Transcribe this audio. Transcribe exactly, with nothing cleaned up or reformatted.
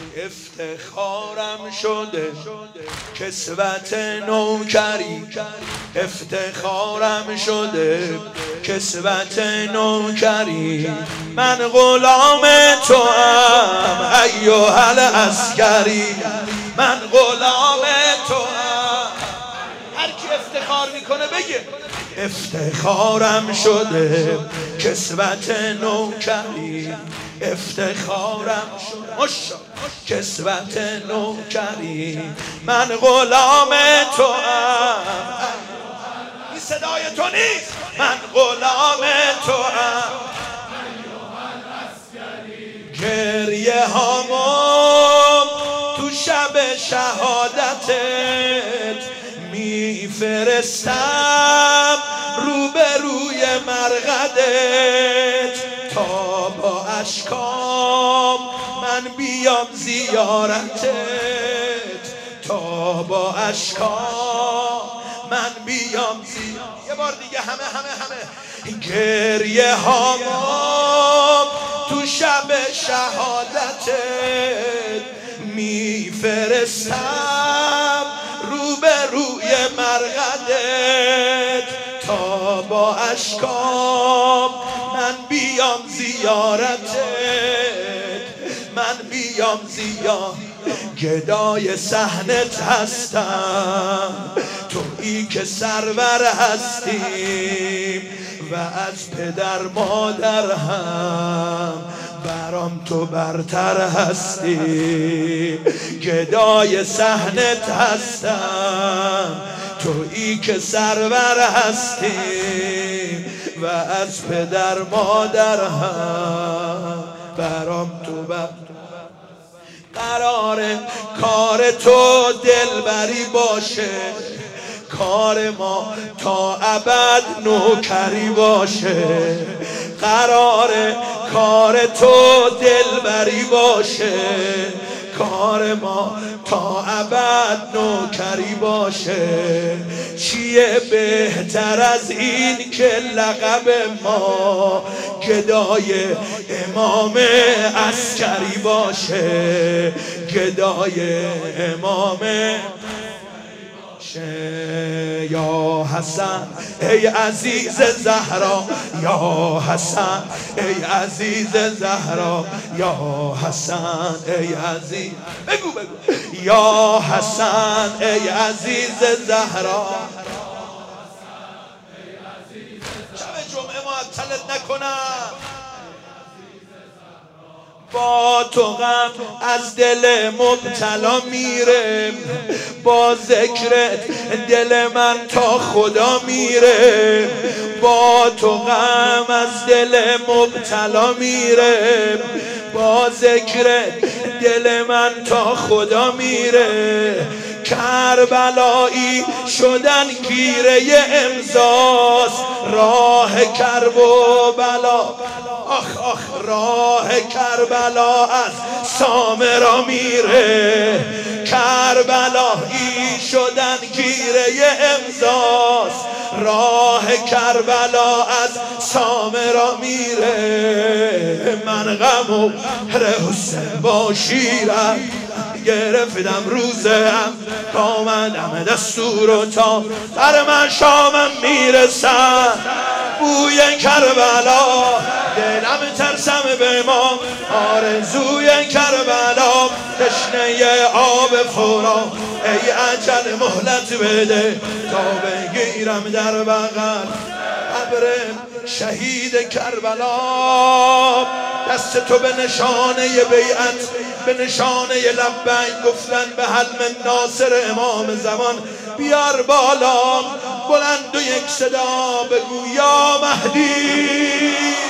افتخارم شده کسوت نوکری، افتخارم شده کسوت نوکری. من غلام تو ام ایها العسکری، من غلام تو ام. هر کی افتخار میکنه بگه افتخارم شده کسوت نوکری، افتخارم شده ماشاءالله کسوت نوکری. من غلام تو ام. این صدای تو نیست. من غلام تو ام. گریه هامم تو شب شهادتت میفرستم روبروی مرقدت، تا با اشکام من بیام زیارتت، تا با اشکام من بیام زیارتت. یه بار دیگه همه همه همه گریه هامم تو شب شهادتت میفرستم روبروی مرقدت، تا با اشکام من بیام زیارتت، من بیام زیارت. گدای صحنت هستم تویی که سرور هستیم و از پدر مادر هم برام تو برتر هستی. گدای صحنت هستم تویی که سرور هستی و از پدر مادر هم برام تو برتر. قرار کار تو دلبری باشه، کار ما تا ابد نوکری باشه. قرار کار تو دلبری باشه، کار ما تا ابد نوکری باشه. چیه بهتر از این که لقب ما گدای امام عسکری باشه، گدای امام یا حسن ای عزیز زهرا، یا حسن ای عزیز زهرا، یا حسن ای عزیز بگو بگو یا حسن ای عزیز زهرا. شب جمعه معطلت نکنم. با تو غم از دل مبتلا میره، با ذکرت دل من تا خدا میره. با تو غم از دل مبتلا میره، با ذکرت دل من تا خدا میره. کربلایی شدن گیره امضاست، راه کرب و بلا آخ آخ راه کربلا از سامرا میره. کربلایی شدن گیره امضاست، راه کربلا از سامرا میره. من غم و حسین با شیرم گرفتم روزم، آمدم دستور و تا در من شامم میرسم. بوی کربلا دلم ترسم به ما، آرزوی کربلا تشنه آب فورا. ای اجل مهلت بده تا بگیرم در بغل قبر شهید کربلا. دست تو به نشانه بیعت، به نشانه لبیک گفتن به حلم ناصر امام زمان بیار بالا. بلند و یک صدا بگو یا مهدی.